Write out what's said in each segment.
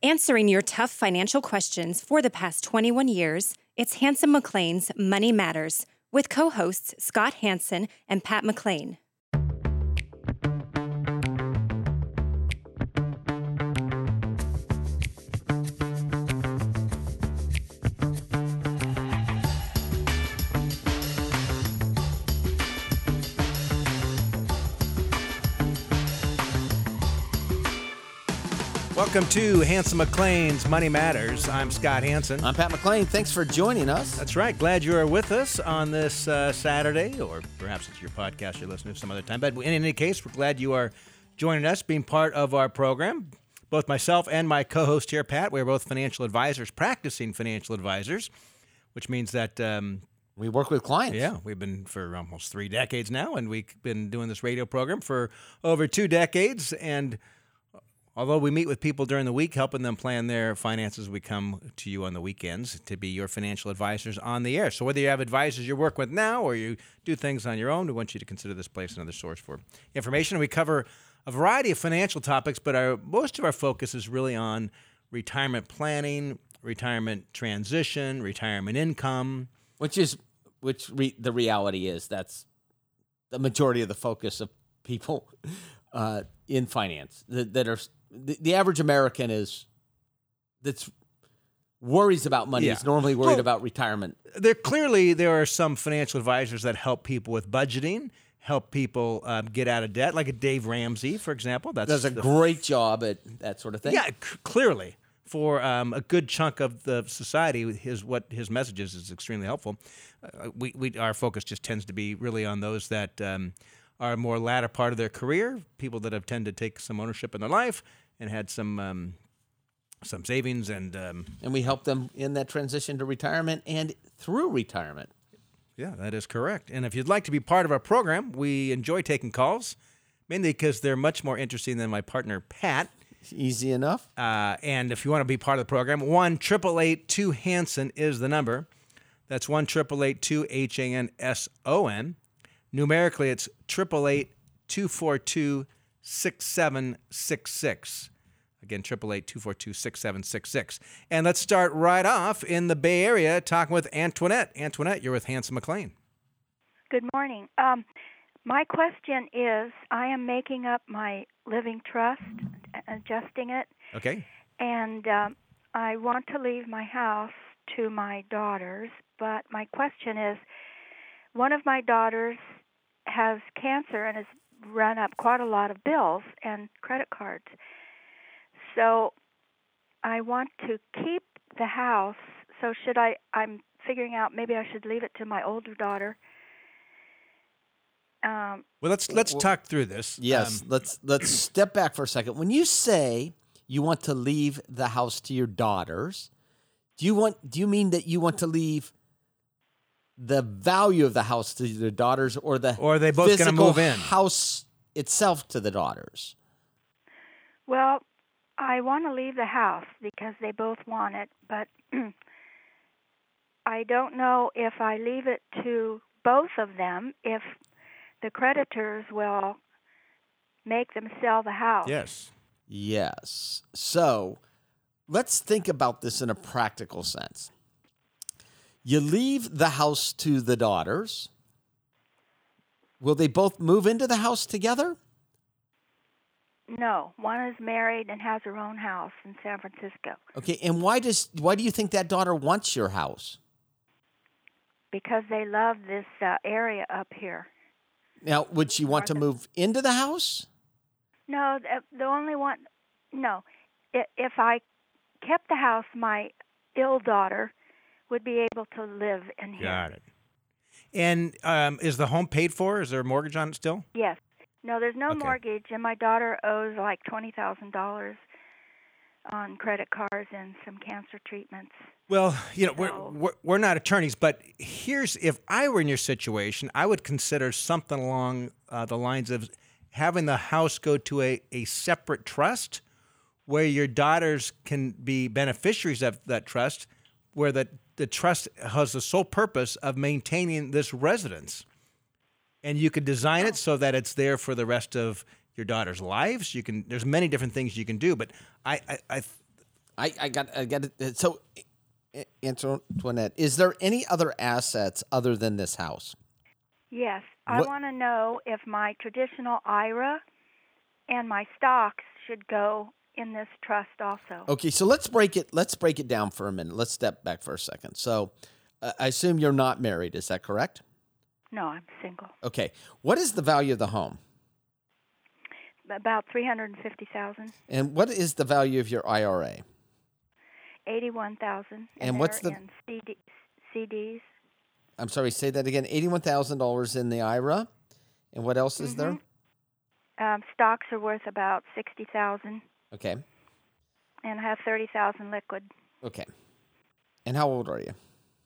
Answering your tough financial questions for the past 21 years, it's Hanson McLean's Money Matters with co-hosts Scott Hanson and Pat McLean. Welcome to Hanson McLean's Money Matters. I'm Scott Hanson. I'm Pat McLean. Thanks for joining us. That's right. Glad you are with us on this Saturday, or perhaps it's your podcast you're listening to some other time. But in any case, we're glad you are joining us, being part of our program. Both myself and my co-host here, Pat, we're both financial advisors, practicing financial advisors, which means that we work with clients. Yeah, we've been for almost 3 decades now, and we've been doing this radio program for over 2 decades. And although we meet with people during the week, helping them plan their finances, we come to you on the weekends to be your financial advisors on the air. So whether you have advisors you work with now or you do things on your own, we want you to consider this place another source for information. We cover a variety of financial topics, but most of our focus is really on retirement planning, retirement transition, retirement income. The reality is that's the majority of the focus of people in finance that are the average American that's worries about money is normally worried about retirement. There are some financial advisors that help people with budgeting, help people get out of debt, like a Dave Ramsey, for example. Does a great job at that sort of thing. Yeah, clearly. For a good chunk of the society, his messages is extremely helpful. Our focus just tends to be really on those that are more latter part of their career, people that have tended to take some ownership in their life and had some savings, and we help them in that transition to retirement and through retirement. Yeah, that is correct. And if you'd like to be part of our program, we enjoy taking calls, mainly because they're much more interesting than my partner, Pat. Easy enough. And if you want to be part of the program, 1-888-2-HANSON is the number. That's 1-888-2-HANSON. Numerically, it's 888-242-6766. Again, 888-242-6766. And let's start right off in the Bay Area talking with Antoinette. Antoinette, you're with Hanson McLean. Good morning. My question is, I am making up my living trust, adjusting it. Okay. And I want to leave my house to my daughters, but my question is, one of my daughters has cancer and has run up quite a lot of bills and credit cards. So I want to keep the house. So I'm figuring out maybe I should leave it to my older daughter. Well, let's talk through this. Yes, let's step back for a second. When you say you want to leave the house to your daughters, do you mean that you want to leave the value of the house to the daughters, or are they both going to move in? House itself to the daughters? Well, I want to leave the house because they both want it, but I don't know if I leave it to both of them, if the creditors will make them sell the house. Yes. So let's think about this in a practical sense. You leave the house to the daughters. Will they both move into the house together? No. One is married and has her own house in San Francisco. Okay, and why do you think that daughter wants your house? Because they love this area up here. Now, would she want to move into the house? No, the only one. No, if I kept the house, my ill daughter would be able to live in here. Got it. And is the home paid for? Is there a mortgage on it still? Yes. No, there's no mortgage, and my daughter owes like $20,000 on credit cards and some cancer treatments. Well, we're not attorneys, but if I were in your situation, I would consider something along the lines of having the house go to a separate trust where your daughters can be beneficiaries of that trust, where the trust has the sole purpose of maintaining this residence. And you could design it so that it's there for the rest of your daughters' lives. There's many different things you can do, but I got it. So, Antoinette, is there any other assets other than this house? Yes. I want to know if my traditional IRA and my stocks should go in this trust also. Okay, so let's break it down for a minute. Let's step back for a second. So, I assume you're not married. Is that correct? No, I'm single. Okay. What is the value of the home? About $350,000. And what is the value of your IRA? $81,000. And what's the CDs? I'm sorry, say that again. $81,000 in the IRA. And what else is there? Stocks are worth about $60,000. Okay. And I have $30,000 liquid. Okay. And how old are you?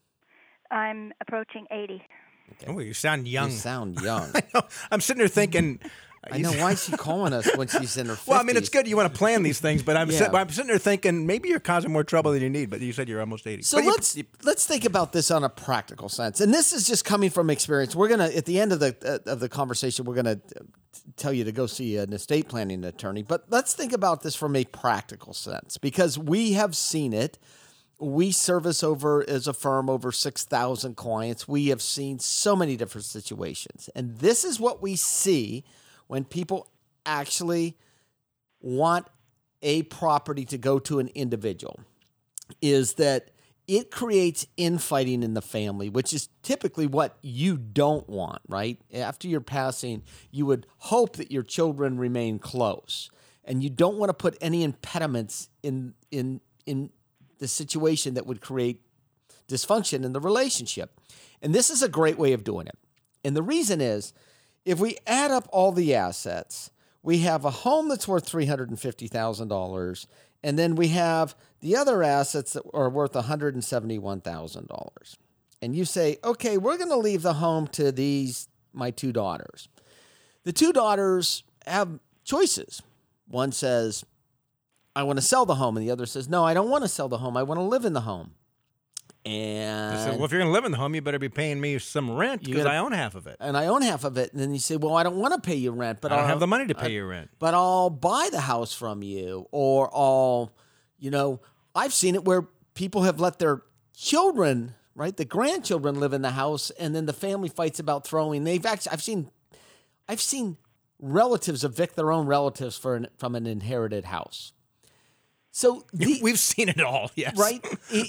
I'm approaching 80. Okay. Oh, you sound young. You sound young. I know. I'm sitting there thinking. I know. Why is she calling us when she's in her 50s? Well, I mean, it's good you want to plan these things, but I'm Yeah. sitting there thinking maybe you're causing more trouble than you need. But you said you're almost 80. So But let's think about this on a practical sense, and this is just coming from experience. We're gonna at the end of the conversation, we're gonna tell you to go see an estate planning attorney. But let's think about this from a practical sense because we have seen it. We service as a firm over 6,000 clients. We have seen so many different situations, and this is what we see when people actually want a property to go to an individual, is that it creates infighting in the family, which is typically what you don't want, right? After your passing, you would hope that your children remain close, and you don't want to put any impediments in the situation that would create dysfunction in the relationship. And this is a great way of doing it. And the reason is, if we add up all the assets, we have a home that's worth $350,000, and then we have the other assets that are worth $171,000. And you say, okay, we're going to leave the home to my two daughters. The two daughters have choices. One says, I want to sell the home, and the other says, no, I don't want to sell the home. I want to live in the home. And I said, well, if you're going to live in the home, you better be paying me some rent because I own half of it. And I own half of it. And then you say, well, I don't want to pay you rent, but I don't have the money to pay you rent. But I'll buy the house from you, or I've seen it where people have let their children, right, the grandchildren live in the house, and then the family fights about throwing. I've seen relatives evict their own relatives from an inherited house. So we've seen it all, yes. Right?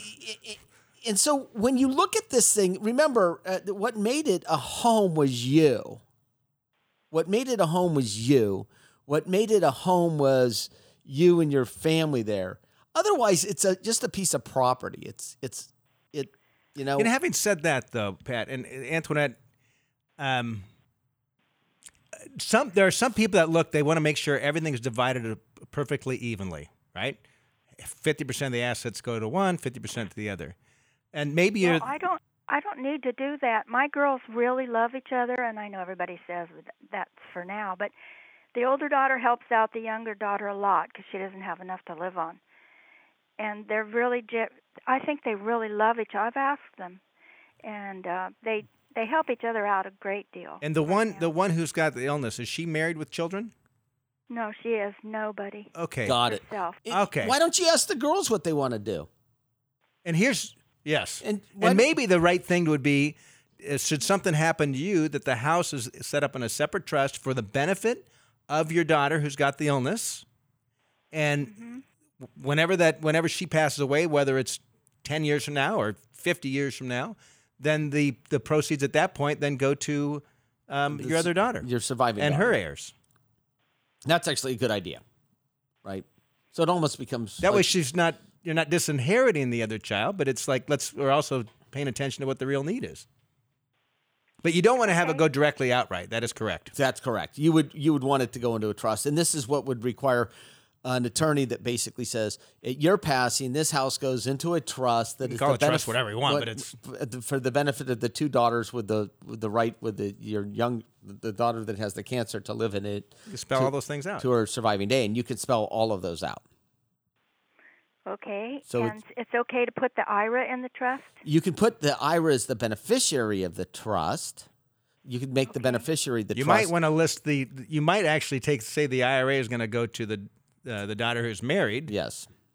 And so when you look at this thing, remember, what made it a home was you. What made it a home was you. What made it a home was you and your family there. Otherwise, it's just a piece of property. And having said that, though, Pat and Antoinette, there are some people that they want to make sure everything's divided perfectly evenly, right? 50% of the assets go to one, 50% to the other. And maybe I don't need to do that. My girls really love each other, and I know everybody says that's for now, but the older daughter helps out the younger daughter a lot because she doesn't have enough to live on. And they're really, I think they really love each other. I've asked them, and they help each other out a great deal. And the one who's got the illness, is she married with children? No, she is nobody. Okay. Got it. Herself. Okay. Why don't you ask the girls what they want to do? And yes. And maybe the right thing would be, should something happen to you, that the house is set up in a separate trust for the benefit of your daughter who's got the illness. And whenever she passes away, whether it's 10 years from now or 50 years from now, then the proceeds at that point then go to your other daughter. Your surviving and daughter. her heirs. That's actually a good idea, right? So it almost becomes that way you're not disinheriting the other child, but it's like we're also paying attention to what the real need is. But you don't want to have it go directly outright. That is correct. That's correct. You would want it to go into a trust, and this is what would require an attorney that basically says, at your passing, this house goes into a trust that you is call the it trust whatever you want, but it's for the benefit of the two daughters with the right with the daughter that has the cancer to live in it. You spell all those things out to her surviving day, and you can spell all of those out. Okay, so and it's okay to put the IRA in the trust? You can put the IRA as the beneficiary of the trust. You could make the beneficiary the trust. You might want to list you might actually say the IRA is going to go to the daughter who's married. Yes.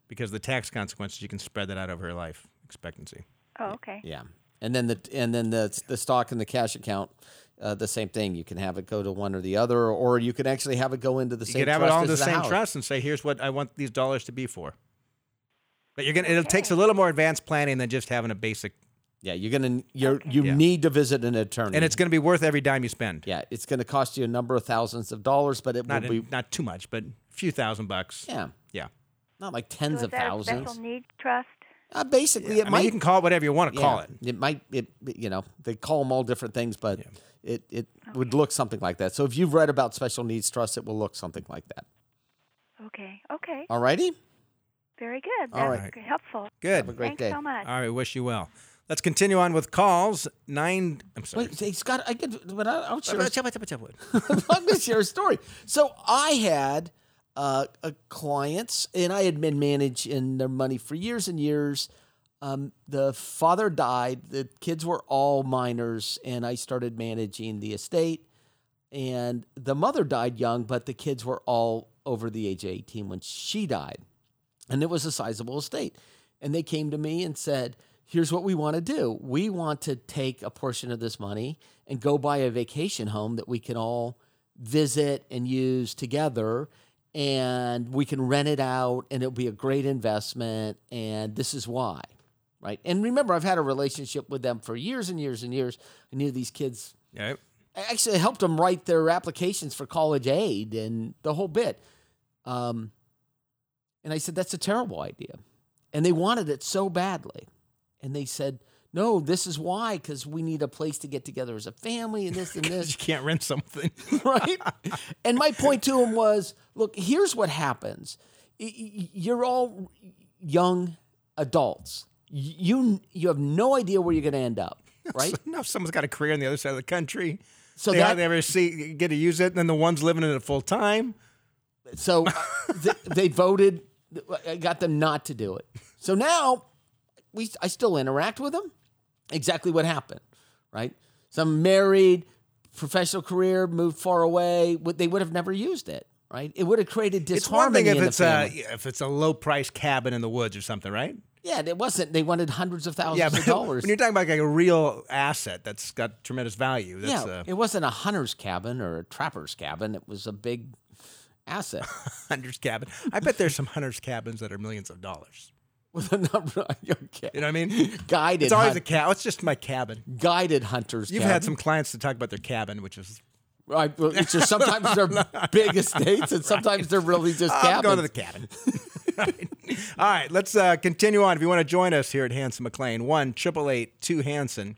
because the tax consequences, you can spread that out over her life expectancy. Oh, okay. Yeah, and then the stock and the cash account, the same thing. You can have it go to one or the other, or you can actually have it go into the same. You could have trust it all in as the same house. trust and say, "Here's what I want these dollars to be for." But it takes a little more advanced planning than just having a basic. Yeah, you need to visit an attorney, And it's going to be worth every dime you spend. Yeah, it's going to cost you a number of thousands of dollars, but it will be not too much, but a few $1,000. Yeah, not like tens So of is that a thousands. special needs trust? Basically, it I might. mean, you can call it whatever you want to call it. It might. They call them all different things, but it would look something like that. So if you've read about special needs trusts, it will look something like that. Okay. All righty. Very good. All That's right. helpful. Good. Have a great Thanks day. so much. All right, wish you well. Let's continue on with calls. I'm sorry. Wait, hey, Scott, I'll share. What's up? I'm going to share a story. So I had clients, and I had been managing their money for years and years. The father died. The kids were all minors, and I started managing the estate. And the mother died young, but the kids were all over the age of 18 when she died. And it was a sizable estate. And they came to me and said, here's what we want to do. We want to take a portion of this money and go buy a vacation home that we can all visit and use together. And we can rent it out, and it'll be a great investment. And this is why, right? And remember, I've had a relationship with them for years and years and years. I knew these kids. Yep. I actually helped them write their applications for college aid and the whole bit. And I said, that's a terrible idea. And they wanted it so badly. And they said, no, this is why, because we need a place to get together as a family and this and this. You can't rent something. Right? And my point to him was, look, here's what happens. You're all young adults. You have no idea where you're going to end up, right? No, if someone's got a career on the other side of the country, So they that hardly ever get to use it, and then the one's living in it full time. So they voted. I got them not to do it. So now I still interact with them. Exactly what happened, right? Some married, professional career, moved far away. They would have never used it, right? It would have created disharmony in the family. If it's a low price cabin in the woods or something, right? Yeah, it wasn't. They wanted hundreds of thousands of dollars. When you're talking about like a real asset that's got tremendous value, that's it wasn't a hunter's cabin or a trapper's cabin. It was a big asset. hunter's cabin. I bet there's some hunter's cabins that are millions of dollars. With a number, okay. You know what I mean? Guided. It's always a cabin. It's just my cabin. Guided hunters. You've had some clients to talk about their cabin, which is right. Well, it's just sometimes they're big estates, and sometimes they're really just cabins. Go to the cabin. Right. All right, let's continue on. If you want to join us here at Hanson McLean, 1-888-2-HANSON,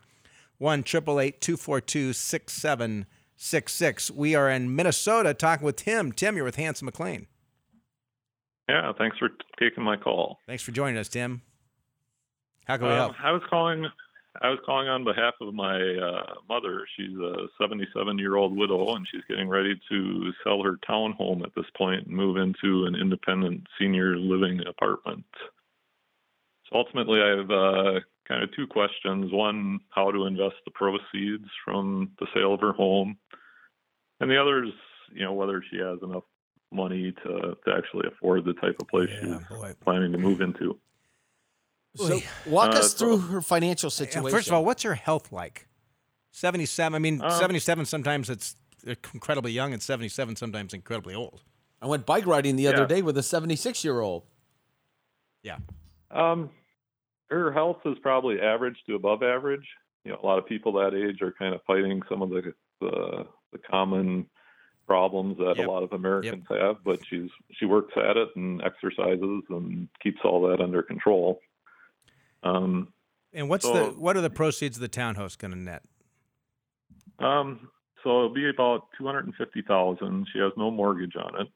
1-888-242-6766. We are in Minnesota talking with Tim. Tim, you're with Hanson McLean. Yeah, thanks for taking my call. Thanks for joining us, Tim. How can we help? I was calling on behalf of my mother. She's a 77-year-old widow, and she's getting ready to sell her townhome at this point and move into an independent senior living apartment. So ultimately, I have kind of two questions. One, how to invest the proceeds from the sale of her home, and the other is, whether she has enough money to actually afford the type of place she's planning to move into. So walk us through her financial situation. First of all, what's her health like? 77. I mean, 77, sometimes it's incredibly young, and 77 sometimes incredibly old. I went bike riding the other day with a 76-year-old. Yeah. Her health is probably average to above average. A lot of people that age are kind of fighting some of the common problems that a lot of Americans have, but she works at it and exercises and keeps all that under control. And what are the proceeds of the townhouse going to net? So it'll be about $250,000. She has no mortgage on it.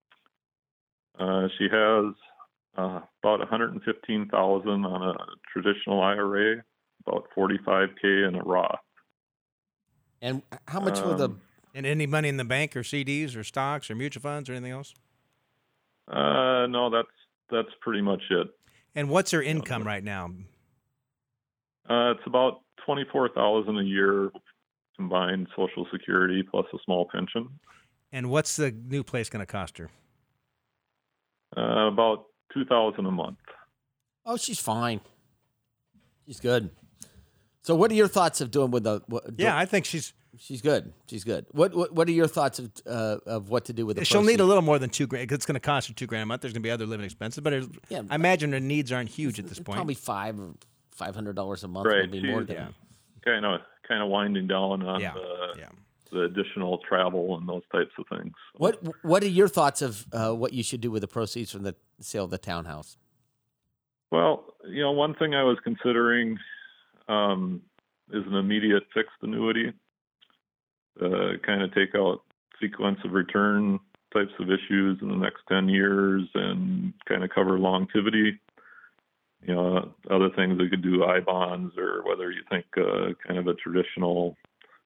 She has about $115,000 on a traditional IRA, about $45K in a Roth. And how much will the and any money in the bank or CDs or stocks or mutual funds or anything else? No, that's pretty much it. And what's her income right now? It's about $24,000 a year combined Social Security plus a small pension. And what's the new place going to cost her? About $2,000 a month. Oh, she's fine. She's good. So, what are your thoughts of doing with the? Yeah, I think she's good. She's good. What are your thoughts of what to do with the? She'll proceeds? need a little more than $2,000. It's going to cost her $2,000 a month. There's going to be other living expenses, but I imagine her needs aren't huge at this point. Probably $500 a month Right. would be more than. Kind of winding down on the additional travel and those types of things. What are your thoughts of what you should do with the proceeds from the sale of the townhouse? Well, one thing I was considering is an immediate fixed annuity. Kind of take out sequence of return types of issues in the next 10 years and kind of cover longevity. Other things we could do I-bonds, or whether you think kind of a traditional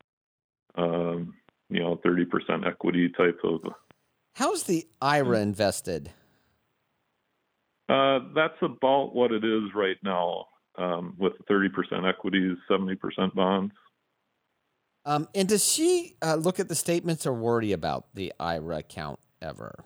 30% equity type of. How's the IRA invested? That's about what it is right now, with 30% equities, 70% bonds. And does she look at the statements or worry about the IRA account ever?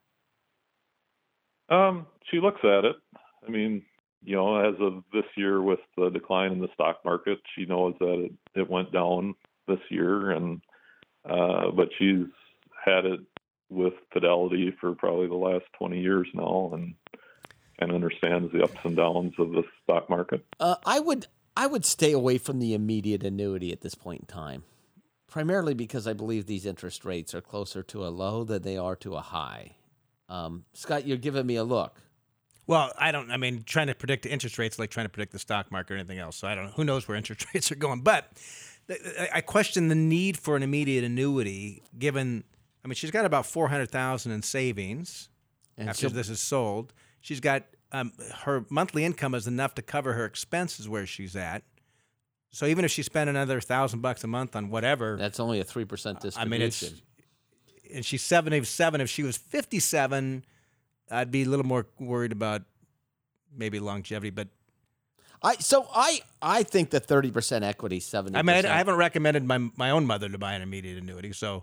She looks at it. I mean, as of this year with the decline in the stock market, she knows that it went down this year, and but she's had it with Fidelity for probably the last 20 years now, and understands the ups and downs of the stock market. I would stay away from the immediate annuity at this point in time, primarily because I believe these interest rates are closer to a low than they are to a high. Scott, you're giving me a look. Well, trying to predict the interest rates like trying to predict the stock market or anything else. So I don't know. Who knows where interest rates are going? But I question the need for an immediate annuity given, she's got about $400,000 in savings after this is sold. She's got her monthly income is enough to cover her expenses where she's at. So even if she spent another $1,000 a month on whatever, that's only a 3% distribution. And she's 77. If she was 57, I'd be a little more worried about maybe longevity. But I think the 30% equity, 70%. I haven't recommended my own mother to buy an immediate annuity. So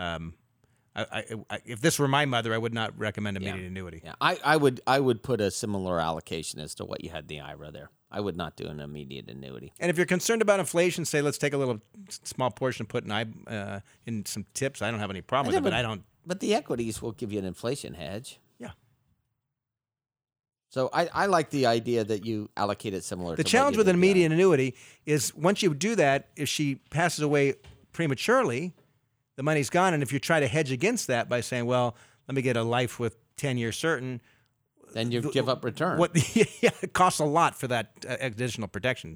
if this were my mother, I would not recommend immediate annuity. Yeah, I would put a similar allocation as to what you had in the IRA there. I would not do an immediate annuity. And if you're concerned about inflation, say let's take a little small portion and put in some tips. I don't have any problem with it, but I don't. But the equities will give you an inflation hedge. Yeah. So I like the idea that you allocate it similar. The challenge with an immediate annuity is once you do that, if she passes away prematurely, the money's gone. And if you try to hedge against that by saying, well, let me get a life with 10 years certain, then you give up return. It costs a lot for that additional protection.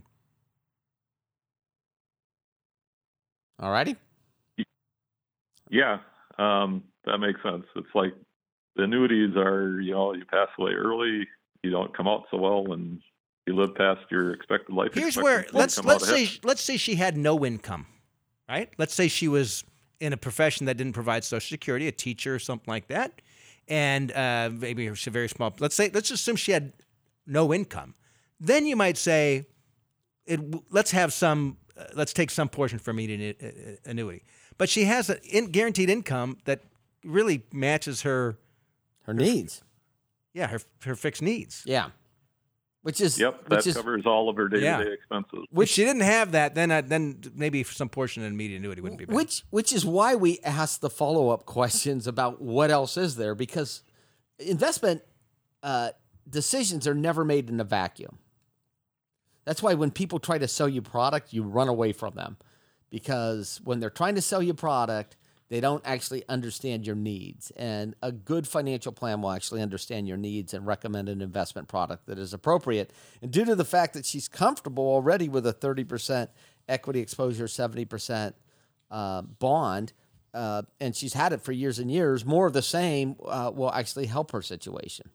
All righty. Yeah, that makes sense. It's like the annuities are, you pass away early, you don't come out so well, and you live past your expected life. Here's where let's say she had no income, right? Let's say she was in a profession that didn't provide Social Security, a teacher or something like that, and maybe it's a very small. Let's assume she had no income. Then you might say, let's take some portion from immediate annuity. But she has a guaranteed income that really matches her needs. Yeah, her fixed needs. Yeah. That covers all of her day-to-day expenses. If she didn't have that, then maybe some portion of an immediate annuity wouldn't be bad. Which is why we ask the follow-up questions about what else is there, because investment decisions are never made in a vacuum. That's why when people try to sell you product, you run away from them, because when they're trying to sell you product, they don't actually understand your needs. And a good financial plan will actually understand your needs and recommend an investment product that is appropriate. And due to the fact that she's comfortable already with a 30% equity exposure, 70% bond, and she's had it for years and years, more of the same will actually help her situation.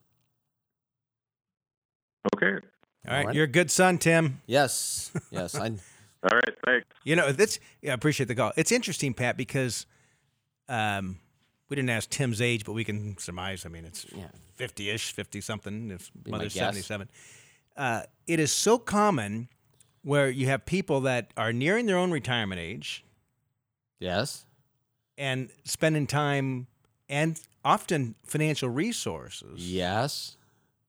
Okay. All right. You're a good son, Tim. Yes. All right. Thanks. I appreciate the call. It's interesting, Pat, because we didn't ask Tim's age, but we can surmise. It's 50-ish, 50-something. If mother's 77. It is so common where you have people that are nearing their own retirement age. Yes. And spending time and often financial resources. Yes.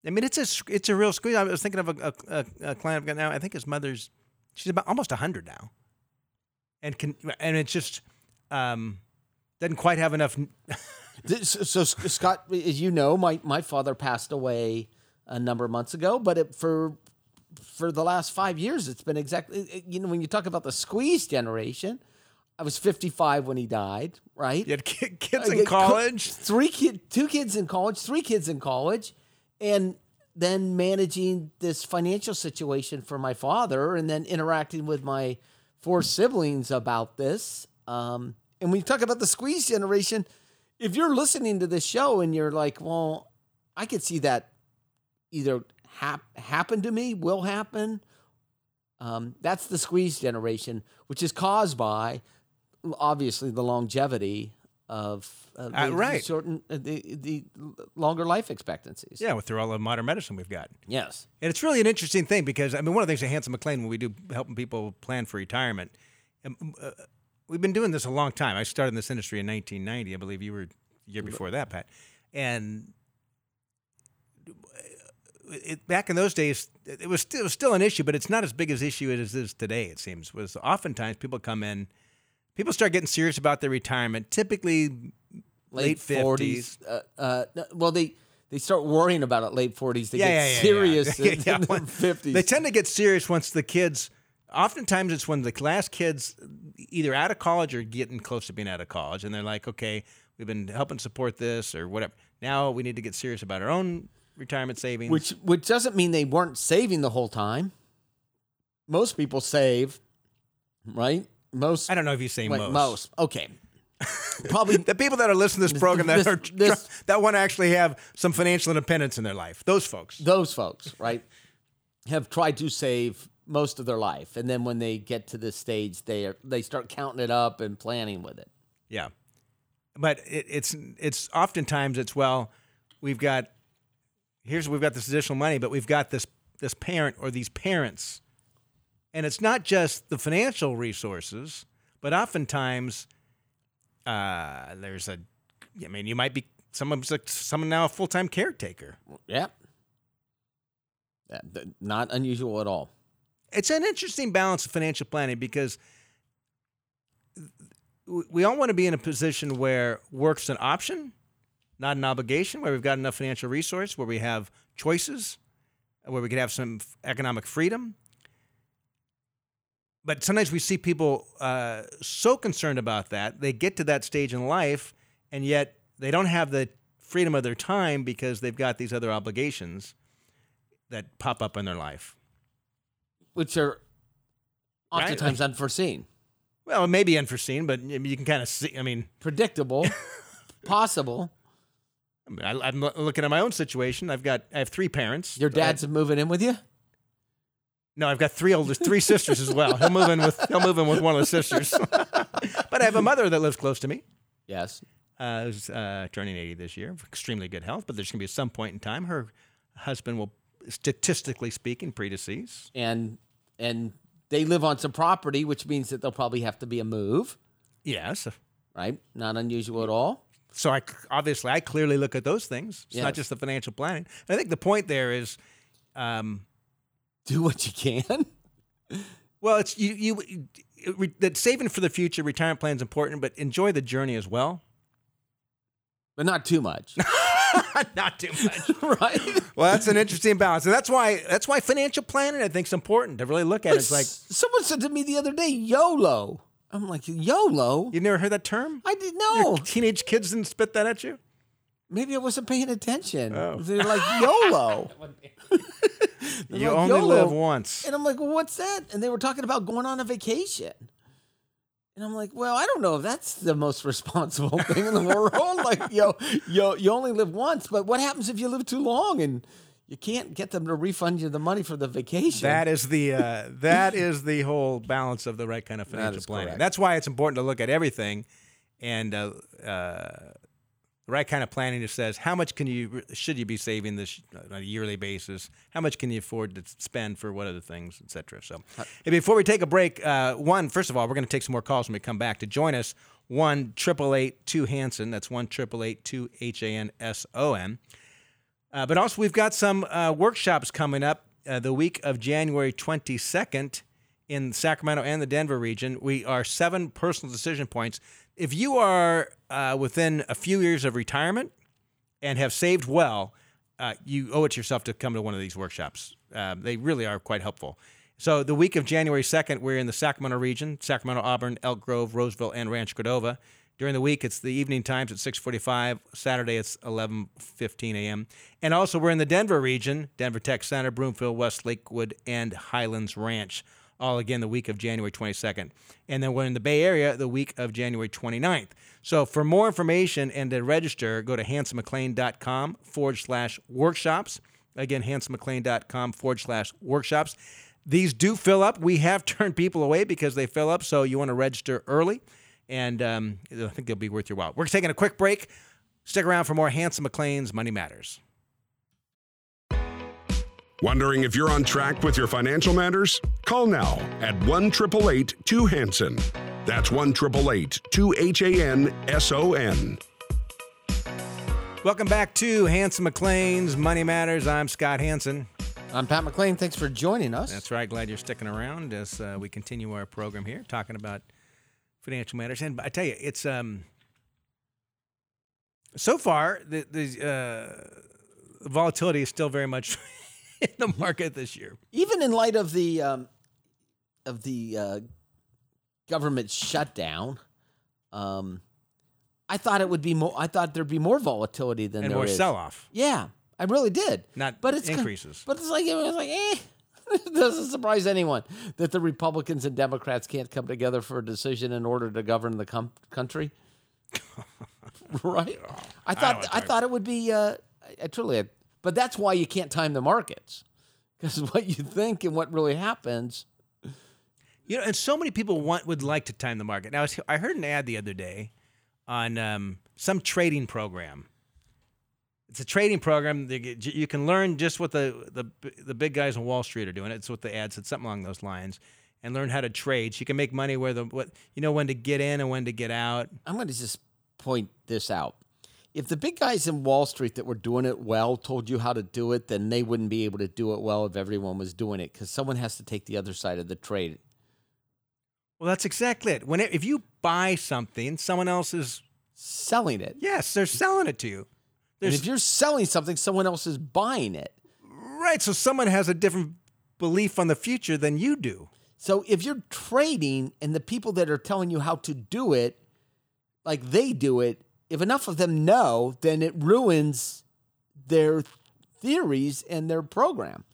I mean, it's a real squeeze. I was thinking of a client I've got now. I think his mother's, she's about almost 100 now, and it's just doesn't quite have enough. So Scott, as you know, my father passed away a number of months ago, but for the last 5 years, it's been exactly, when you talk about the squeeze generation, I was 55 when he died, right? You had kids in college? 2 kids in college, 3 kids in college, and then managing this financial situation for my father, and then interacting with my 4 siblings about this. And when you talk about the squeeze generation, if you're listening to this show and you're like, well, I could see that either happen to me, will happen. That's the squeeze generation, which is caused by, obviously, the longevity of the longer life expectancies. Yeah, through all the modern medicine we've got. Yes. And it's really an interesting thing because, one of the things at Hanson McLean, when we do helping people plan for retirement, we've been doing this a long time. I started in this industry in 1990. I believe you were a year before that, Pat. And back in those days, it was still an issue, but it's not as big an issue as it is today, it seems. Was oftentimes people come in, people start getting serious about their retirement, typically late 50s. Well, they start worrying about it late 40s. They get serious in the 50s. They tend to get serious once the kids, oftentimes it's when the last kids either out of college or getting close to being out of college, and they're like, okay, we've been helping support this or whatever. Now we need to get serious about our own retirement savings. Which doesn't mean they weren't saving the whole time. Most people save, right? I don't know if you say most. Most. Okay. Probably the people that are listening to this program that want to actually have some financial independence in their life. Those folks, right, have tried to save most of their life, and then when they get to this stage, they start counting it up and planning with it. Yeah, but it's oftentimes we've got this additional money, but we've got this parent or these parents, and it's not just the financial resources, but oftentimes you might be someone now a full-time caretaker. Yeah, not unusual at all. It's an interesting balance of financial planning because we all want to be in a position where work's an option, not an obligation, where we've got enough financial resource, where we have choices, where we can have some economic freedom. But sometimes we see people so concerned about that, they get to that stage in life, and yet they don't have the freedom of their time because they've got these other obligations that pop up in their life. Which are oftentimes unforeseen. Well, it may be unforeseen, but you can kind of see, predictable, possible. I'm looking at my own situation. I have 3 parents. Your dad's moving in with you? No, I've got 3 sisters as well. He'll move in with one of the sisters. But I have a mother that lives close to me. Yes. Who's turning 80 this year. Extremely good health, but there's going to be some point in time her husband will, statistically speaking, predecease. And they live on some property, which means that there'll probably have to be a move. Yes. Right? Not unusual at all. So I clearly look at those things. It's not just the financial planning. I think the point there is, do what you can. Well, it's that saving for the future, retirement plan is important, but enjoy the journey as well. But not too much. Not too much. Right? Well, that's an interesting balance. And that's why financial planning, I think, is important to really look at. It's like someone said to me the other day, YOLO. I'm like, YOLO? You've never heard that term? I didn't know. Your teenage kids didn't spit that at you? Maybe I wasn't paying attention. Oh. They're like, YOLO. You only live once. And I'm like, well, what's that? And they were talking about going on a vacation. And I'm like, well, I don't know if that's the most responsible thing in the world. Like, you only live once, but what happens if you live too long and you can't get them to refund you the money for the vacation? That is the whole balance of the right kind of financial planning. Correct. That's why it's important to look at everything, and the right kind of planning just says how much should you be saving this on a yearly basis? How much can you afford to spend for what other things, et cetera? So, before we take a break, first of all, we're going to take some more calls when we come back. To join us, 1-888-2-HANSON. That's 1-888-2-HANSON. But also, we've got some workshops coming up the week of January 22nd in Sacramento and the Denver region. We are 7 personal decision points. If you are within a few years of retirement and have saved well, you owe it to yourself to come to one of these workshops. They really are quite helpful. So the week of January 2nd, we're in the Sacramento region, Sacramento, Auburn, Elk Grove, Roseville, and Rancho Cordova. During the week, it's the evening times at 6:45. Saturday, it's 11:15 a.m. And also, we're in the Denver region, Denver Tech Center, Broomfield, West Lakewood, and Highlands Ranch, all again the week of January 22nd. And then we're in the Bay Area the week of January 29th. So for more information and to register, go to hansonmcclain.com/workshops. Again, hansonmcclain.com/workshops. These do fill up. We have turned people away because they fill up, so you want to register early. And I think they'll be worth your while. We're taking a quick break. Stick around for more Hanson McClain's Money Matters. Wondering if you're on track with your financial matters? Call now at 1-888-2-HANSON. That's 1-888-2-HANSON. Welcome back to Hanson McClain's Money Matters. I'm Scott Hanson. I'm Pat McClain. Thanks for joining us. That's right. Glad you're sticking around as we continue our program here, talking about financial matters. And I tell you, it's so far the volatility is still very much in the market this year, even in light of the government shutdown. I thought it would be more. I thought there'd be more volatility than and there more is. sell-off. Yeah, I really did. But it's increases. But it's like It doesn't surprise anyone that the Republicans and Democrats can't come together for a decision in order to govern the country. Right? I thought it would be but that's why you can't time the markets, because what you think and what really happens. You know, and so many people would like to time the market. Now, I heard an ad the other day on some trading program. It's a trading program. You can learn just what the big guys on Wall Street are doing. It's what the ad said, something along those lines, and learn how to trade. So you can make money when to get in and when to get out. I'm going to just point this out. If the big guys in Wall Street that were doing it well told you how to do it, then they wouldn't be able to do it well if everyone was doing it, because someone has to take the other side of the trade. Well, that's exactly it. If you buy something, someone else is selling it. Yes, they're selling it to you. And if you're selling something, someone else is buying it. Right, so someone has a different belief on the future than you do. So if you're trading and the people that are telling you how to do it, like they do it, if enough of them know, then it ruins their theories and their program.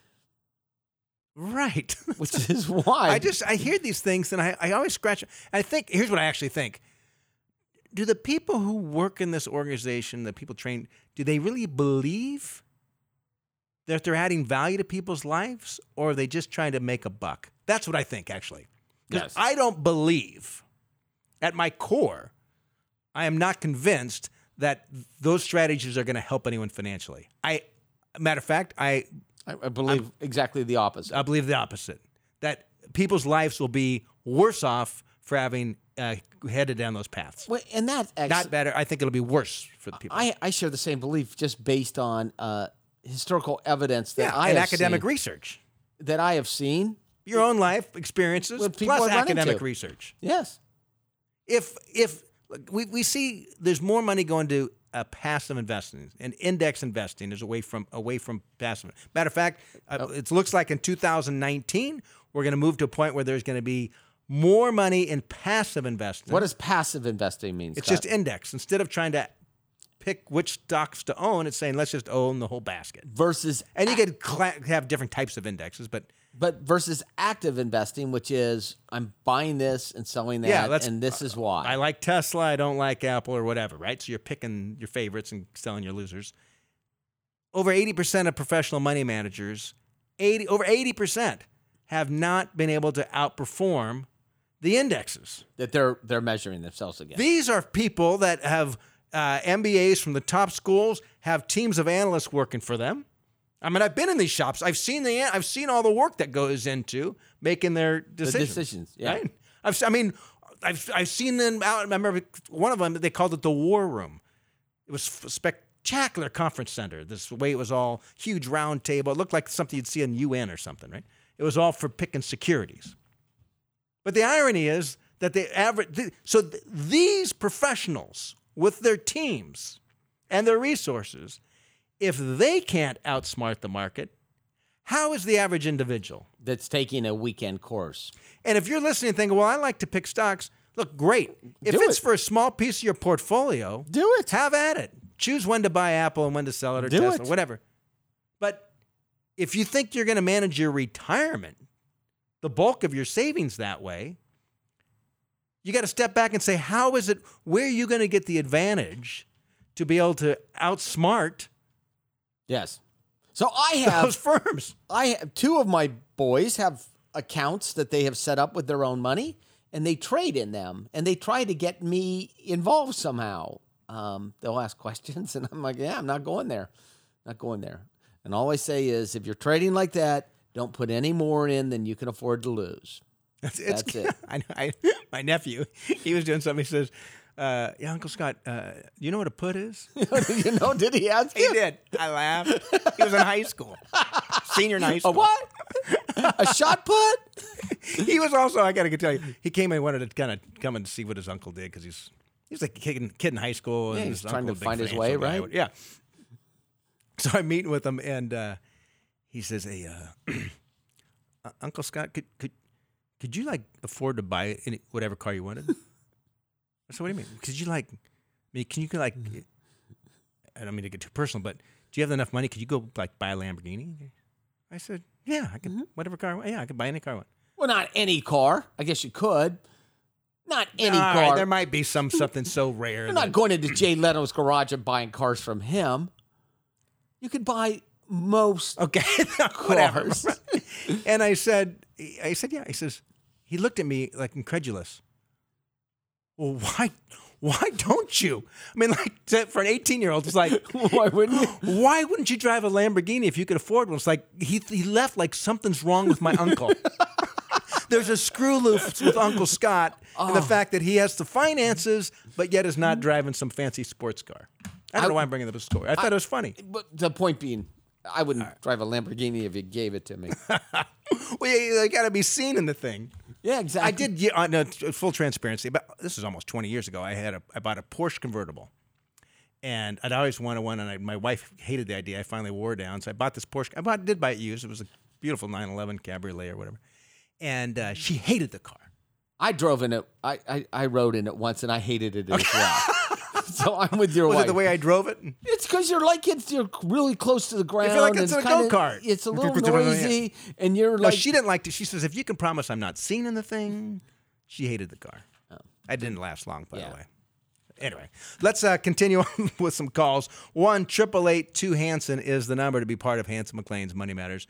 Right. Which is why. I hear these things and I always scratch. I think, here's what I actually think. Do the people who work in this organization, the people trained, do they really believe that they're adding value to people's lives, or are they just trying to make a buck? That's what I think, actually. Because I don't believe, at my core, I am not convinced that those strategies are going to help anyone financially. Matter of fact, I believe exactly the opposite. I believe the opposite. That people's lives will be worse off for having headed down those paths. Well, and that's not better. I think it'll be worse for the people. I share the same belief, just based on historical evidence that and academic research that I have seen. Your own life experiences plus academic research. Yes. If we see there's more money going to passive investing, and index investing is away from passive. Matter of fact, it looks like in 2019 we're going to move to a point where there's going to be more money in passive investing. What does passive investing mean, It's Scott? just index. Instead of trying to pick which stocks to own, it's saying let's just own the whole basket. And you could have different types of indexes, but versus active investing, which is I'm buying this and selling that, and this is why. I like Tesla, I don't like Apple or whatever, right? So you're picking your favorites and selling your losers. Over 80% of professional money managers, over 80%, have not been able to outperform the indexes that they're measuring themselves against. These are people that have MBAs from the top schools, have teams of analysts working for them. I mean, I've been in these shops. I've seen all the work that goes into making their decisions. Yeah. Right? I've seen them out. I remember one of them. They called it the war room. It was spectacular conference center. This way it was all huge round table. It looked like something you'd see in UN or something, right? It was all for picking securities. But the irony is that these professionals with their teams and their resources, if they can't outsmart the market, how is the average individual that's taking a weekend course? And if you're listening and thinking, well, I like to pick stocks, look, great. If it's for a small piece of your portfolio, do it. Have at it. Choose when to buy Apple and when to sell it or Tesla, whatever. But if you think you're going to manage your retirement, the bulk of your savings that way, you got to step back and say, where are you going to get the advantage to be able to outsmart Yes. So I have those firms? Two of my boys have accounts that they have set up with their own money, and they trade in them, and they try to get me involved somehow. They'll ask questions, and I'm like, yeah, I'm not going there. Not going there. And all I say is, if you're trading like that, don't put any more in than you can afford to lose. That's it. My nephew, he was doing something. He says, yeah, Uncle Scott, you know what a put is? Did he ask you? He did. I laughed. He was in high school. Senior in high school. A what? A shot put? He was also, I got to tell you, he came and wanted to kind of come and see what his uncle did because he's like a kid in high school. Yeah, and he's trying to find his way, right? Yeah. So I'm meeting with him, and he says, hey, Uncle Scott, could you, like, afford to buy whatever car you wanted? I said, what do you mean? Could you, like, can you, like, I don't mean to get too personal, but do you have enough money? Could you go, like, buy a Lamborghini? I said, yeah, I can, whatever car I want. Yeah, I could buy any car I want. Well, not any car. I guess you could. Not any car. Right, there might be something so rare. You're not going into Jay Leno's garage and buying cars from him. You could buy most cars. And I said, yeah. He says, he looked at me like incredulous. Well, why don't you? I mean, like, for an 18-year-old, it's like, why wouldn't you? Why wouldn't you drive a Lamborghini if you could afford one? It's like he left like something's wrong with my uncle. There's a screw loose with Uncle Scott and the fact that he has the finances, but yet is not driving some fancy sports car. I don't know why I'm bringing up a story. I thought it was funny. But the point being, I wouldn't drive a Lamborghini if you gave it to me. Well, you got to be seen in the thing. Yeah, exactly. I did. No, full transparency. But this is almost 20 years ago. I bought a Porsche convertible, and I'd always wanted one. And my wife hated the idea. I finally wore down, so I bought this Porsche. I did buy it used. It was a beautiful 911 Cabriolet or whatever, and she hated the car. I drove in it. I rode in it once, and I hated it as well. So I'm with your wife. Was it the way I drove it? It's because you're really close to the ground. I feel like it's a go-kart. It's a little noisy, and you're like... No, she didn't like it. She says, if you can promise I'm not seen in the thing. She hated the car. Oh. I didn't last long, by the way. Anyway, let's continue on with some calls. 1-888-2-HANSON is the number to be part of Hanson McLean's Money Matters.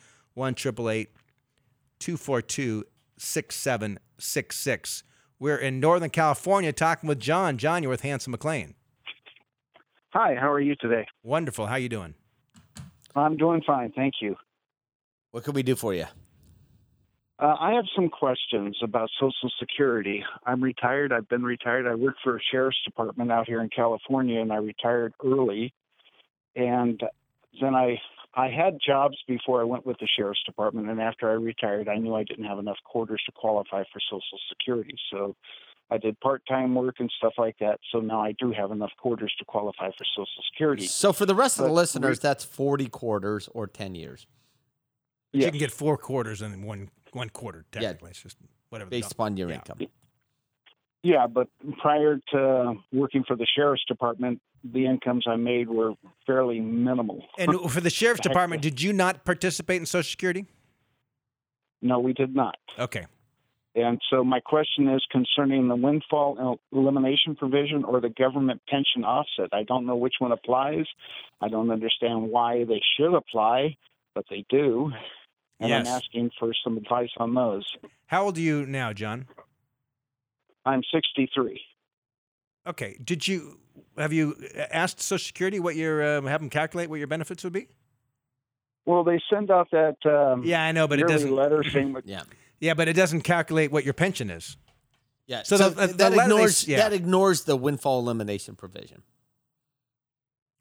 1-888-242-6766. We're in Northern California talking with John. John, you're with Hanson McLean. Hi, how are you today? Wonderful. How you doing? I'm doing fine, thank you. What can we do for you? I have some questions about Social Security. I'm retired. I've been retired. I work for a sheriff's department out here in California, and I retired early. And then I had jobs before I went with the sheriff's department, and after I retired, I knew I didn't have enough quarters to qualify for Social Security. So I did part-time work and stuff like that, so now I do have enough quarters to qualify for Social Security. So for the rest of the listeners, that's 40 quarters or 10 years. Yeah. You can get 4 quarters and one quarter, technically. It's just whatever. Based upon your income. Yeah, but prior to working for the sheriff's department, the incomes I made were fairly minimal. And for the sheriff's department, did you not participate in Social Security? No, we did not. Okay. And so my question is concerning the windfall elimination provision or the government pension offset. I don't know which one applies. I don't understand why they should apply, but they do. And yes. I'm asking for some advice on those. How old are you now, John? I'm 63. Okay. Have you asked Social Security what have them calculate what your benefits would be? Well, they send out that yeah, I know, but it doesn't letter saying what, yeah, but it doesn't calculate what your pension is. Yeah. So that ignores the windfall elimination provision.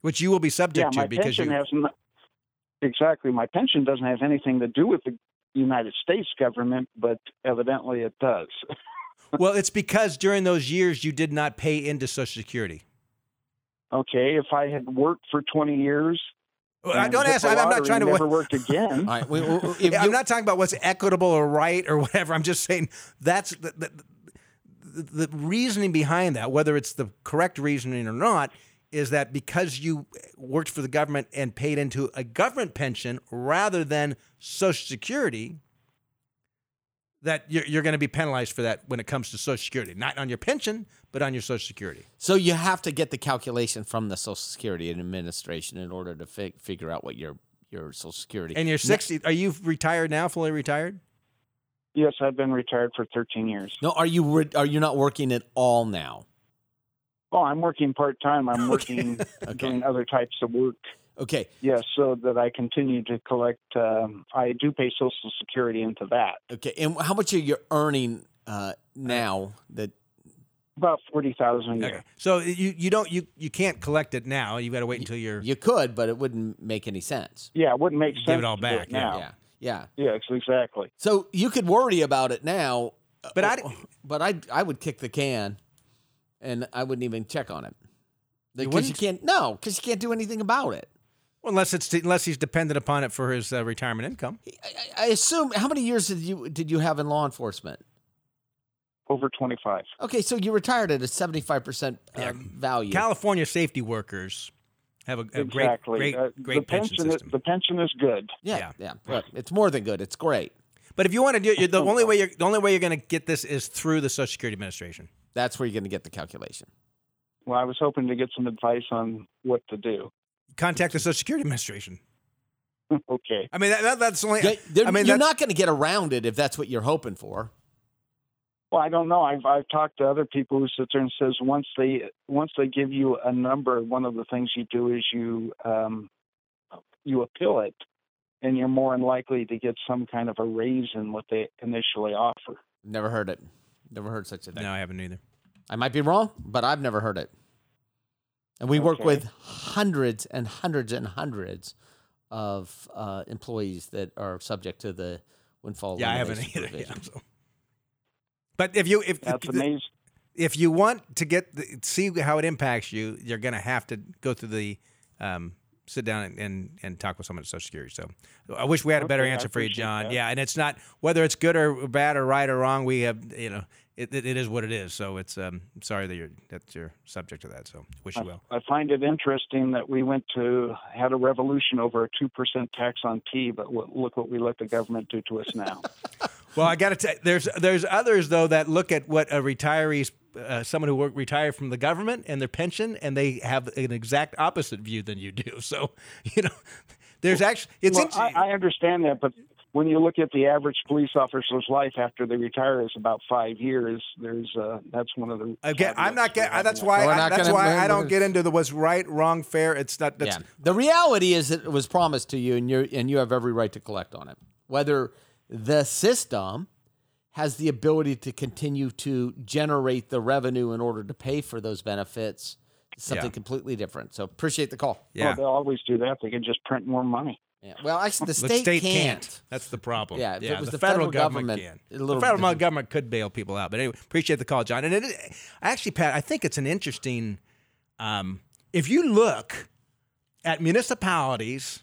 which you will be subject my to because pension you. has exactly. My pension doesn't have anything to do with the United States government, but evidently it does. Well, it's because during those years you did not pay into Social Security. Okay, if I had worked for 20 years. I don't ask. I'm not trying to. Never worked again. All right. I'm not talking about what's equitable or right or whatever. I'm just saying that's the reasoning behind that, whether it's the correct reasoning or not, is that because you worked for the government and paid into a government pension rather than Social Security, that you're going to be penalized for that when it comes to Social Security. Not on your pension, but on your Social Security. So you have to get the calculation from the Social Security Administration in order to figure out what your Social Security. And you're 60. Are you retired now, fully retired? Yes, I've been retired for 13 years. No, are you not working at all now? Oh, I'm working part-time. I'm working doing other types of work. Okay. Yes, so that I continue to collect. I do pay Social Security into that. Okay, and how much are you earning now? That about $40,000 a year. Okay. So you can't collect it now. You've got to wait until you're. You could, but it wouldn't make any sense. Yeah, it wouldn't make sense. Give it all to back. do it now. Yeah. Yeah. Yes, exactly. So you could worry about it now, But I would kick the can, and I wouldn't even check on it because wouldn't? you can't. No, because you can't do anything about it. Well, unless he's dependent upon it for his retirement income. I assume. How many years did you have in law enforcement? Over 25. Okay, so you retired at a 75% value. California safety workers have a Exactly. great pension system. The pension is good. Yeah. But it's more than good. It's great. But if you want to do it, the only way you're going to get this is through the Social Security Administration. That's where you're going to get the calculation. Well, I was hoping to get some advice on what to do. Contact the Social Security Administration. Okay. I mean, that's only. You're not going to get around it if that's what you're hoping for. Well, I don't know. I've talked to other people who sit there and says once they give you a number, one of the things you do is you appeal it, and you're more than likely to get some kind of a raise in what they initially offer. Never heard it. Never heard such a thing. No, I haven't either. I might be wrong, but I've never heard it. And we work with hundreds and hundreds and hundreds of employees that are subject to the windfall. Yeah, I haven't either. Yeah, so. But That's amazing. If you want to see how it impacts you, you're going to have to go through the sit down and talk with someone at Social Security. So I wish we had a better answer for you, John. That. Yeah, and it's not whether it's good or bad or right or wrong. We have it is what it is. So it's sorry that you're subject to that. So wish you well. I find it interesting that we had a revolution over a 2% tax on tea, but look what we let the government do to us now. Well, I got to tell you, there's others though that look at what a retiree's someone who retired from the government and their pension, and they have an exact opposite view than you do. So, there's actually I understand that, but when you look at the average police officer's life after they retire is about 5 years. That's one of the. Okay, I'm not getting. That's why I don't get into the what's right, wrong, fair. It's not. Yeah. The reality is that it was promised to you, and you have every right to collect on it. Whether the system has the ability to continue to generate the revenue in order to pay for those benefits, something completely different. So appreciate the call. Yeah, well, they'll always do that. They can just print more money. Yeah. Well, actually, the state can't. That's the problem. Yeah, if it was the federal government can. The federal government could bail people out. But anyway, appreciate the call, John. And actually, Pat, I think it's an interesting. If you look at municipalities,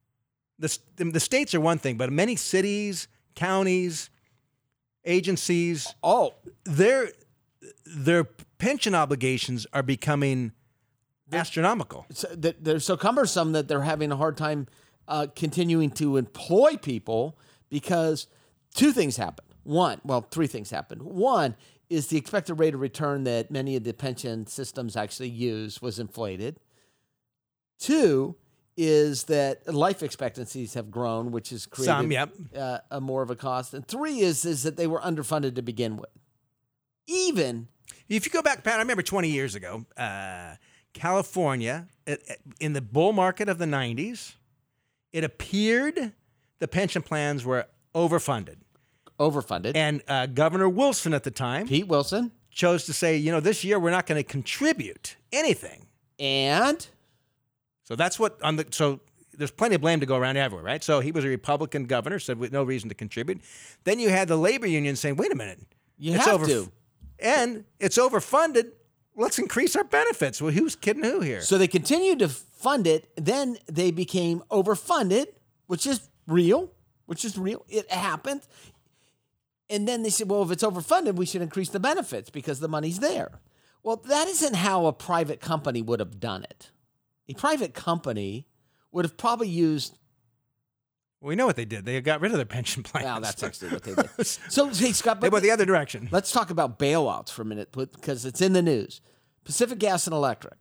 the states are one thing, but many cities, counties, agencies, their pension obligations are becoming astronomical. They're so cumbersome that they're having a hard time continuing to employ people because three things happen. One is the expected rate of return that many of the pension systems actually use was inflated. Two is that life expectancies have grown, which has created a more of a cost. And three is that they were underfunded to begin with. Even if you go back, Pat, I remember 20 years ago, California, in the bull market of the 90s, it appeared the pension plans were overfunded. And Governor Wilson at the time, Pete Wilson, chose to say, this year we're not going to contribute anything. And So that's what so there's plenty of blame to go around everywhere, right? So he was a Republican governor, said with no reason to contribute. Then you had the labor union saying, wait a minute. You have to. And it's overfunded. Let's increase our benefits. Well, who's kidding who here? So they continued to fund it. Then they became overfunded, which is real. It happened. And then they said, well, if it's overfunded, we should increase the benefits because the money's there. Well, that isn't how a private company would have done it. A private company would have probably used... We know what they did. They got rid of their pension plans. Well, that's actually what they did. So, hey, Scott, they went the other direction. Let's talk about bailouts for a minute because it's in the news. Pacific Gas and Electric.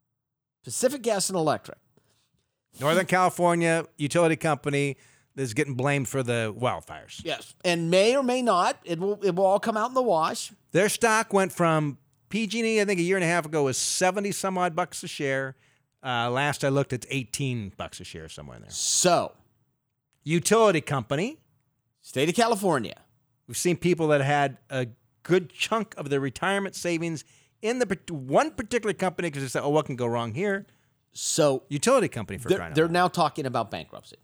Northern California utility company is getting blamed for the wildfires. Yes. And may or may not, it will all come out in the wash. Their stock went from PG&E, I think a year and a half ago, was 70 some odd bucks a share. Last I looked, it's 18 bucks a share, somewhere in there. So, utility company. State of California. We've seen people that had a good chunk of their retirement savings in the one particular company because they said, oh, what can go wrong here? So, utility company for crying out loud. They're now talking about bankruptcy.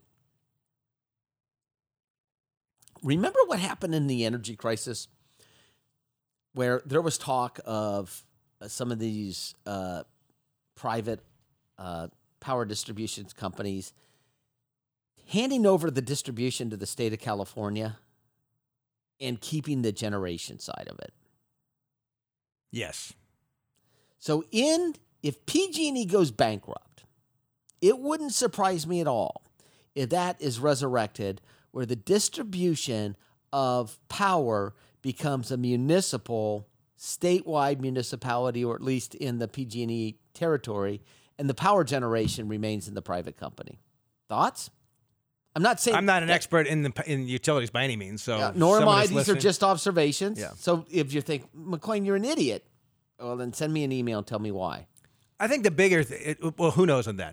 Remember what happened in the energy crisis where there was talk of some of these private power distribution companies handing over the distribution to the state of California and keeping the generation side of it? Yes. So if PG&E goes bankrupt, it wouldn't surprise me at all if that is resurrected where the distribution of power becomes a statewide municipality, or at least in the PG&E territory, and the power generation remains in the private company. Thoughts? I'm not saying... I'm not an expert in utilities by any means, so... nor am I. These are just observations. Yeah. So if you think, McLean, you're an idiot, well, then send me an email and tell me why. I think the bigger... well, who knows on that?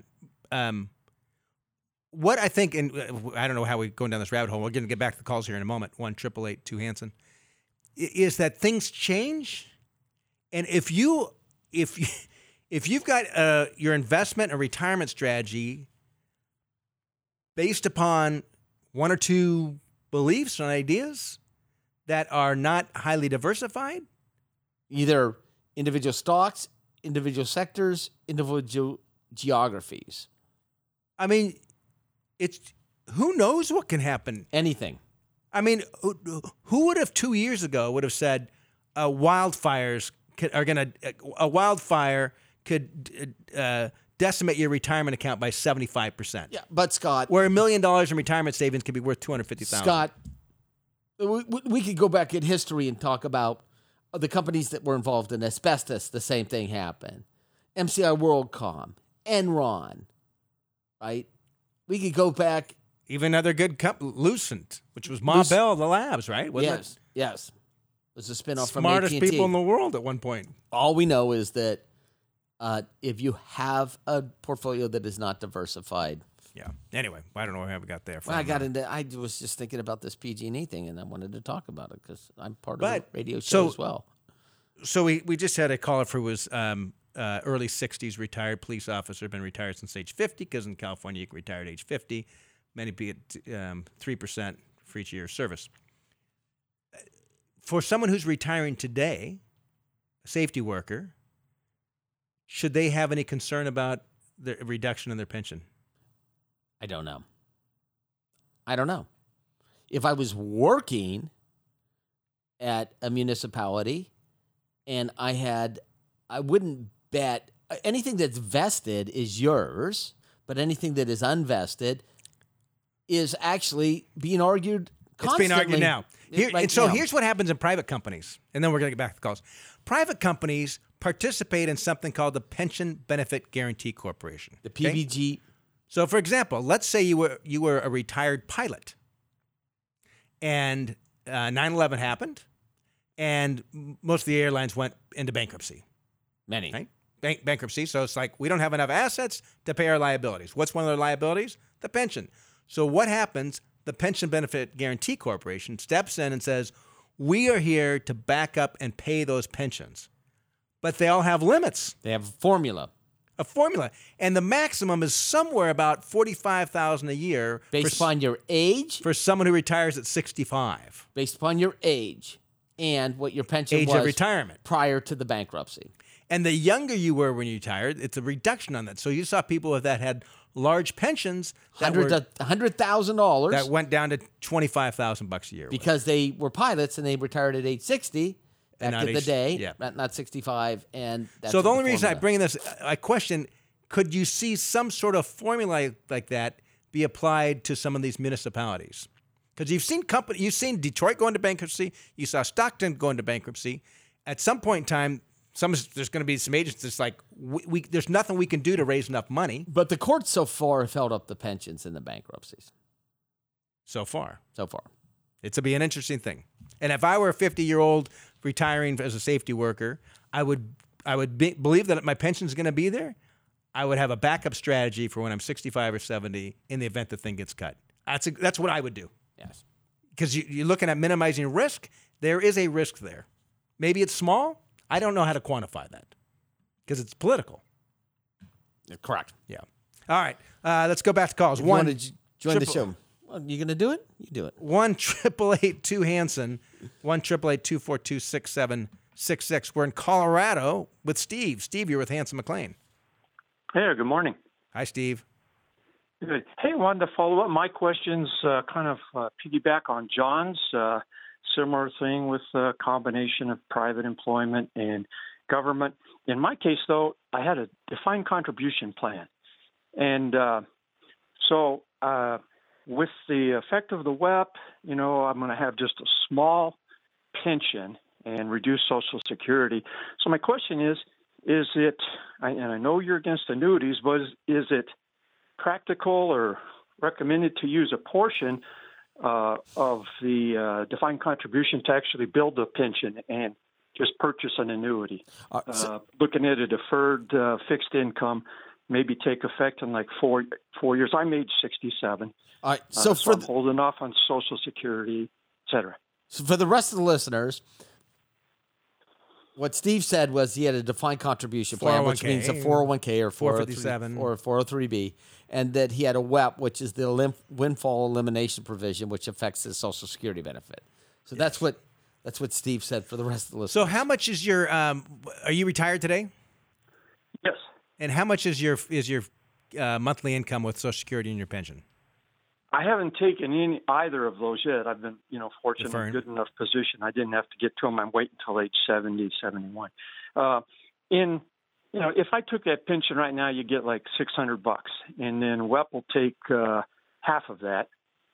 What I think, and I don't know how we're going down this rabbit hole. We're going to get back to the calls here in a moment. 1-888-2-HANSON. Is that things change, and if you've got your investment and retirement strategy based upon one or two beliefs and ideas that are not highly diversified, either individual stocks, individual sectors, individual geographies. I mean, it's who knows what can happen. Anything. I mean, who would have 2 years ago would have said wildfires a wildfire could decimate your retirement account by 75%? Yeah, but Scott, where $1 million in retirement savings could be worth $250,000. Scott, we could go back in history and talk about the companies that were involved in asbestos. The same thing happened. MCI WorldCom, Enron, right? We could go back. Even other good Lucent, which was Ma Bell, the labs, right? Wasn't it? Yes. It was a spinoff from smartest AT&T. people in the world at one point. All we know is that if you have a portfolio that is not diversified. Yeah. Anyway, I don't know how we got there. I was just thinking about this PG&E thing, and I wanted to talk about it because I'm part of the radio show as well. So we just had a caller who was early 60s, retired police officer, been retired since age 50, because in California you can retire at age 50. Many be at 3% for each year of service. For someone who's retiring today, a safety worker, should they have any concern about the reduction in their pension? I don't know. If I was working at a municipality and I wouldn't bet anything that's vested is yours, but anything that is unvested is actually being argued constantly. It's being argued now. Here's what happens in private companies, and then we're going to get back to the calls. Private companies participate in something called the Pension Benefit Guaranty Corporation. The PBG. Okay? So, for example, let's say you were a retired pilot, and 9/11 happened, and most of the airlines went into bankruptcy. Many. Right? Bankruptcy. So it's like we don't have enough assets to pay our liabilities. What's one of their liabilities? The pension. So what happens? The Pension Benefit Guaranty Corporation steps in and says, we are here to back up and pay those pensions. But they all have limits. They have a formula. a formula, and the maximum is somewhere about $45,000 a year Based upon your age? for someone who retires at 65. Based upon your age and what your pension Age was of retirement. prior to the bankruptcy. And the younger you were when you retired, it's a reduction on that. So you saw people that had large pensions $100,000 that went down to $25,000 a year. because they were pilots and they retired at age 60 back not in the age- day, yeah. not 65. And that's So the what only reason I formula. bring this, I question, could you see some sort of formula like that be applied to some of these municipalities? Because you've seen Detroit go into bankruptcy, you saw Stockton go into bankruptcy. At some point in time, there's going to be some agents that's like, there's nothing we can do to raise enough money But the courts so far have held up the pensions in the bankruptcies. so far. So far. It's to be an interesting thing. And if I were a 50-year-old retiring as a safety worker, I would believe that my pension's going to be there. I would have a backup strategy for when I'm 65 or 70 in the event the thing gets cut. That's what I would do. Yes. Because you're looking at minimizing risk. There is a risk there. Maybe it's small. I don't know how to quantify that because it's political. Correct. Yeah. All right. Let's go back to calls. If you want to join the show. Well, you going to do it? You do it. 1-888-2-HANSON, 1-888-242-6766. We're in Colorado with Steve. Steve, you're with Hanson McLean. Hey, good morning. Hi, Steve. Good. Hey, I wanted to follow up. My questions kind of piggyback on John's. Similar thing with a combination of private employment and government. In my case, though, I had a defined contribution plan. And so with the effect of the WEP, I'm going to have just a small pension and reduce Social Security. So my question is it, and I know you're against annuities, but is it practical or recommended to use a portion of the defined contribution to actually build a pension and just purchase an annuity? Looking at a deferred fixed income, maybe take effect in like 4 years. I'm age 67. All right. So I'm holding off on Social Security, et cetera. So for the rest of the listeners, what Steve said was he had a defined contribution plan, which means a 401k or 457 or 403b, and that he had a WEP, which is the windfall elimination provision, which affects his Social Security benefit. So that's what Steve said for the rest of the listeners. So how much is your are you retired today? Yes. And how much is your monthly income with Social Security and your pension? I haven't taken in either of those yet. I've been, fortunate in a good enough position. I didn't have to get to them. I'm waiting until age 70, 71. If I took that pension right now, you get like $600, and then WEP will take half of that.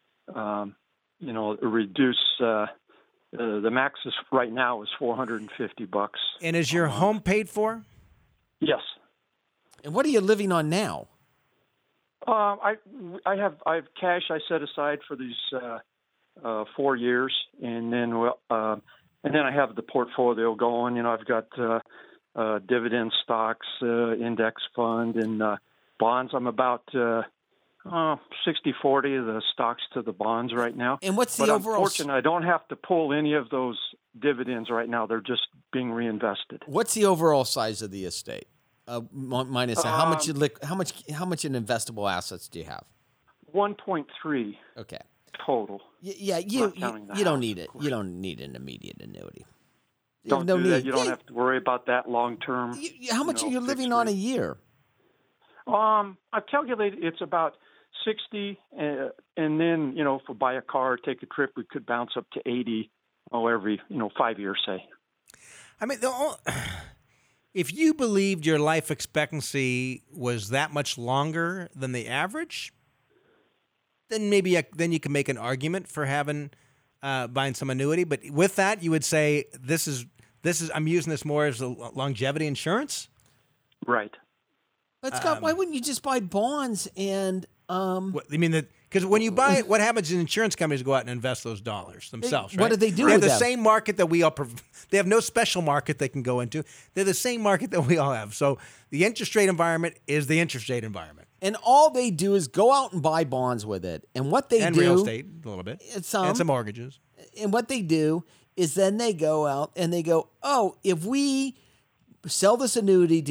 Reduce the max is right now is $450. And is your home paid for? Yes. And what are you living on now? I have cash I set aside for these 4 years, and then I have the portfolio going. I've got dividend stocks, index fund, and bonds. I'm about 60-40 the stocks to the bonds right now. And what's the overall? overall? Unfortunately, I don't have to pull any of those dividends right now. They're just being reinvested. What's the overall size of the estate? Minus how much in investable assets do you have? 1.3. Okay. Total. Yeah, you don't need it. You don't need an immediate annuity. Don't do that. You don't have to worry about that long term. How much are you living on a year? I've calculated it's about 60, and then if we buy a car, take a trip, we could bounce up to 80. Every 5 years, say. I mean, if you believed your life expectancy was that much longer than the average, then maybe you can make an argument for buying some annuity. But with that, you would say this is I'm using this more as a longevity insurance. Right. But Scott, why wouldn't you just buy bonds and? What, you mean that? Because when you buy it, what happens is insurance companies go out and invest those dollars themselves, right? What do they do They have with the them? same market that we all they have no special market they can go into. They're the same market that we all have. So the interest rate environment is the interest rate environment. And all they do is go out and buy bonds with it. And what they and do... real estate, a little bit. And some mortgages. And what they do is then they go out and they go, if we sell this annuity to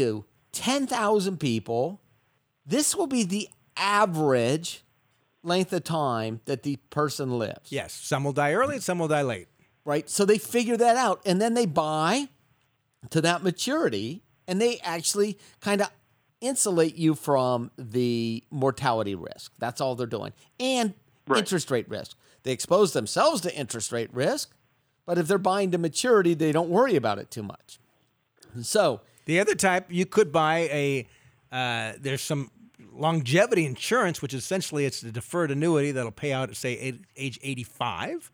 10,000 people, this will be the average length of time that the person lives. Yes, some will die early and some will die late. Right? So they figure that out, and then they buy to that maturity, and they actually kind of insulate you from the mortality risk. That's all they're doing. And interest rate risk. They expose themselves to interest rate risk, but if they're buying to maturity, they don't worry about it too much. And so the other type, you could buy there's some longevity insurance, which essentially it's a deferred annuity that'll pay out at, say, age 85.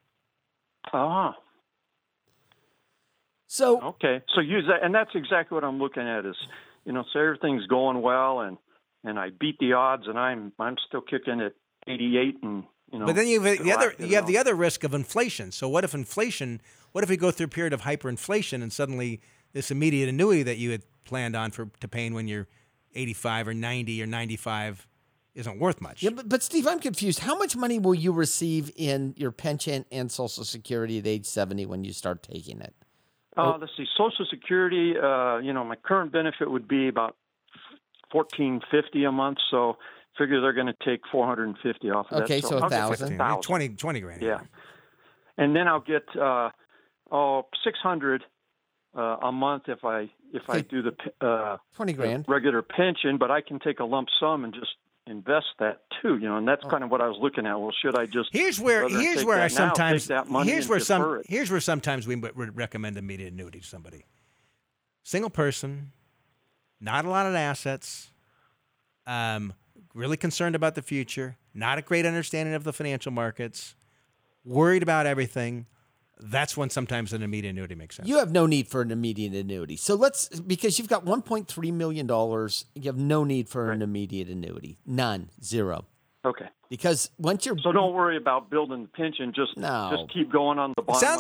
So okay, so use that, and that's exactly what I'm looking at. Is so everything's going well, and I beat the odds, and I'm still kicking at 88, and But then you have the other risk of inflation. So what if we go through a period of hyperinflation and suddenly this immediate annuity that you had planned on to paying when you're 85 or 90 or 95 isn't worth much? Yeah, but Steve, I'm confused. How much money will you receive in your pension and Social Security at age 70 when you start taking it? Let's see. Social Security, my current benefit would be about $1,450 a month. So figure they're going to take $450 off of that. Okay, so $1,000. 20 grand. Yeah. And then I'll get $600 a month if I do the 20 grand regular pension, but I can take a lump sum and just invest that too, and that's kind of what I was looking at. Well, should I just here's where sometimes we would recommend immediate annuity to somebody. Single person, not a lot of assets, really concerned about the future, not a great understanding of the financial markets, worried about everything. That's when sometimes an immediate annuity makes sense. You have no need for an immediate annuity. So because you've got $1.3 million, you have no need for an immediate annuity. None. Zero. Okay. Because once you're... So don't worry about building the pension. Just keep going on the bond ladder.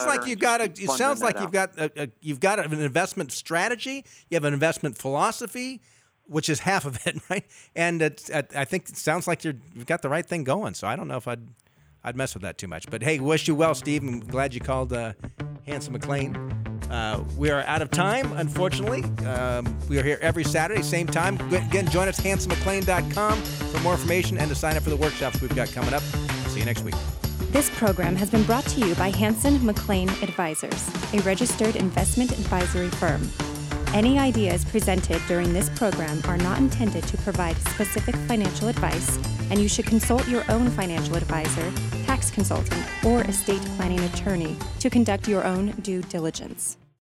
You've got an investment strategy. You have an investment philosophy, which is half of it, right? And I think it sounds like you've got the right thing going. So I don't know if I'd mess with that too much. But hey, wish you well, Steve. I'm glad you called Hanson McLean. We are out of time, unfortunately. We are here every Saturday, same time. Again, join us, hansonmclean.com for more information and to sign up for the workshops we've got coming up. See you next week. This program has been brought to you by Hanson McLean Advisors, a registered investment advisory firm. Any ideas presented during this program are not intended to provide specific financial advice, and you should consult your own financial advisor, tax consultant, or estate planning attorney to conduct your own due diligence.